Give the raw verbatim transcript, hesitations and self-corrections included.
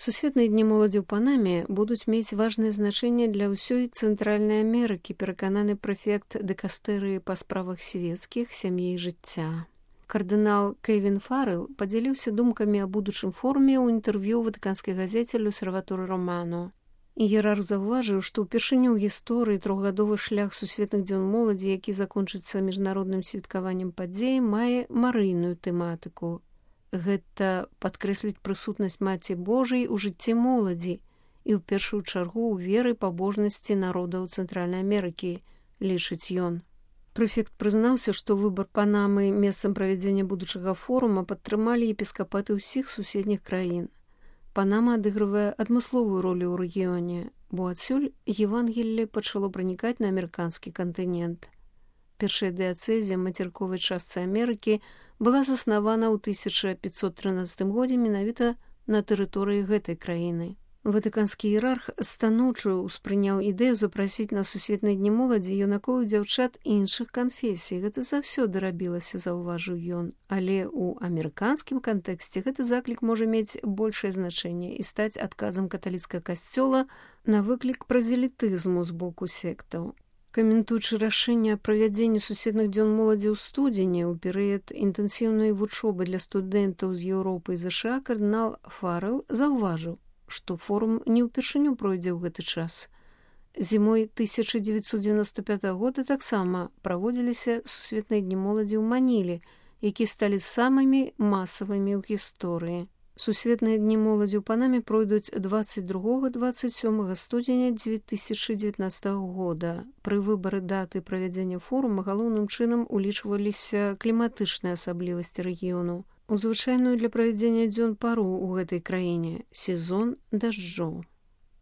Сусветныя дні моладзі ў Панаме будуць мець важнае значэнне для ўсёй Цэнтральнай Амерыкі, перакананы прэфект дыкастэрыі па справах свецкіх, сям'і і жыцця. Кардынал Кевін Фаррелл падзяліўся думкамі аб будучым форуме ў інтэрв'ю ў ватыканскай газеце «L'Osservatore Romano». Іерарх заўважыў, што ўпершыню ў гісторыі трохгадовы шлях сусветных дзён моладзі, які закончыцца міжнародным святкаваннем падзеі, мае марыйную тэматыку. Гэта падкрэсліць прысутнасць Маці Божай у жыцці моладзі і ў першую чаргу ў веры пабожнасці народаў Цэнтральнай Амерыкі, лічыць ён. Прэфект прызнаўся, што выбар Панамы месцам правядзення будучага форума падтрымалі епіскапаты ўсіх суседніх краін. Панама адыгрывае адмысловую ролю ў рэгіёне, бо адсюль Евангелле пачало пранікаць на амерыканскі кантынент. Першая дыяцэзія мацерыковай частцы Амерыкі была заснавана ў тысяча пятьсот трынаццатым годзе менавіта на тэрыторыі гэтай краіны. Ватыканскі іерарх станоўча ўспрыняў ідэю запрасіць на сусветныя дні моладзі юнакоў і дзяўчат іншых канфесій. Гэта заўсёды рабілася, заўважыў ён, але ў амерыканскім кантэксце гэты заклік можа мець большае значэнне і стаць адказам каталіцкага касцёла на выклік празелітызму з боку сектаў. Каментуючы рашэнне аб правядзенні сусветных дзён моладзі ў студзені ў перыяд інтэнсіўнай вучобы для студэнтаў з Еўропы і ЗША, кардынал Фаррелл заўважыў, што форум не ўпершыню пройдзе ў гэты час. Зімой тысяча дзевяцьсот дзевяносто пятага года таксама праводзіліся сусветныя дні моладзі ў Маніле, якія сталі самымі масавымі ў гісторыі. Сусветныя дні моладзі ў Панаме пройдуць дваццаць другога - дваццаць сёмага студзеня дзве тысячы дзевятнаццатага года. Пры выбары даты правядзення форума галоўным чынам улічваліся кліматычныя асаблівасці рэгіёну. У звычайную для правядзення дзён пару ў гэтай краіне сезон дажджоў.